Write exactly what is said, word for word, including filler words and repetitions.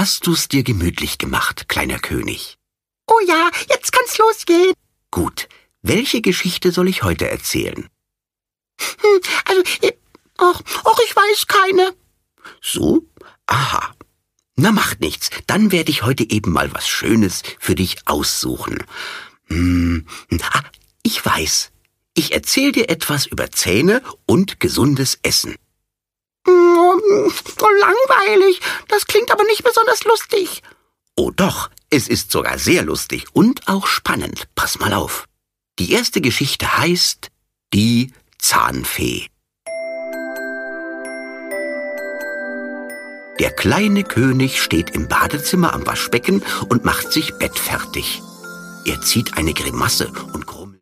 Hast du's dir gemütlich gemacht, kleiner König? Oh ja, jetzt kann's losgehen. Gut, welche Geschichte soll ich heute erzählen? Hm, also, ach, ach, ich weiß keine. So? Aha. Na, macht nichts. Dann werde ich heute eben mal was Schönes für dich aussuchen. Hm, ah, ich weiß. Ich erzähle dir etwas über Zähne und gesundes Essen. Hm, so langweilig. Das klingt aber nicht besonders lustig. Oh doch, es ist sogar sehr lustig und auch spannend. Pass mal auf. Die erste Geschichte heißt Die Zahnfee. Der kleine König steht im Badezimmer am Waschbecken und macht sich bettfertig. Er zieht eine Grimasse und